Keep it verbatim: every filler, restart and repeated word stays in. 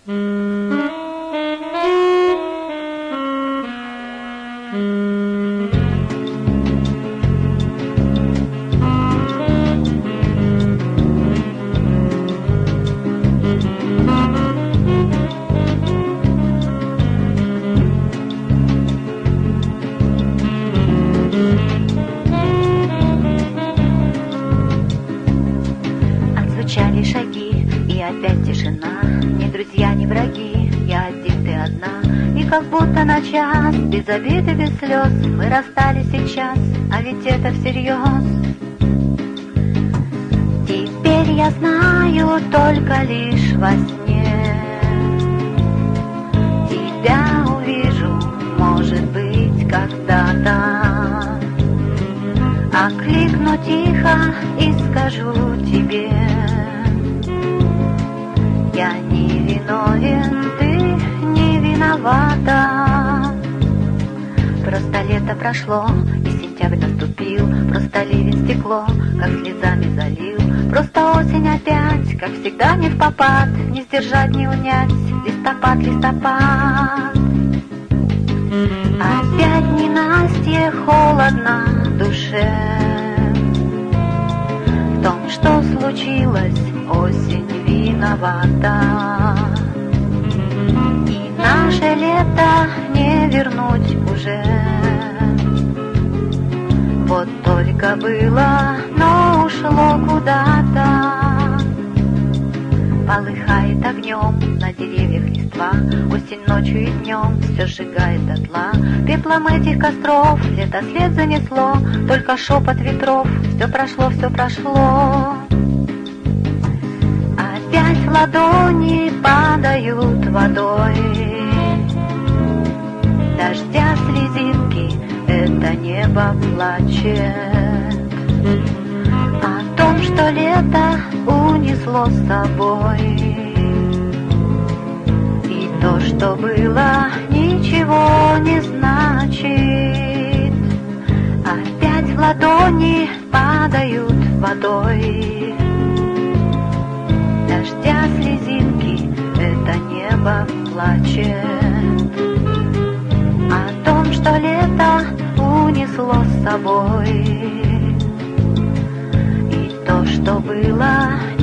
Отзвучали шаги, и опять тишина. Ни друзья, ни враги, я один, ты одна. И как будто на час, без обиды, без слез, мы расстались сейчас, а ведь это всерьез. Теперь я знаю только лишь во сне. Тебя увижу, может быть, когда-то. Окликну тихо и скажу тебе: я не виновен, ты не виновата. Просто лето прошло, и сентябрь наступил. Просто ливень стекло, как слезами залил. Просто осень опять, как всегда не впопад. Не сдержать, не унять, листопад, листопад. Опять ненастье, холодно душе. В том, что случилось, осень виновата. И наше лето не вернуть уже. Вот только было, но ушло куда-то. Полыхает огнем на деревьях листва. Осень ночью и днем все сжигает дотла. Пеплом этих костров лето след занесло. Только шепот ветров, все прошло, все прошло. Опять в ладони падают водой. Дождя слезинки, это небо плачет о том, что лето унесло с собой. И то, что было, ничего не значит. Опять в ладони падают водой. Дождя слезинки, это небо плачет о том, что лето унесло с собой. И то, что было,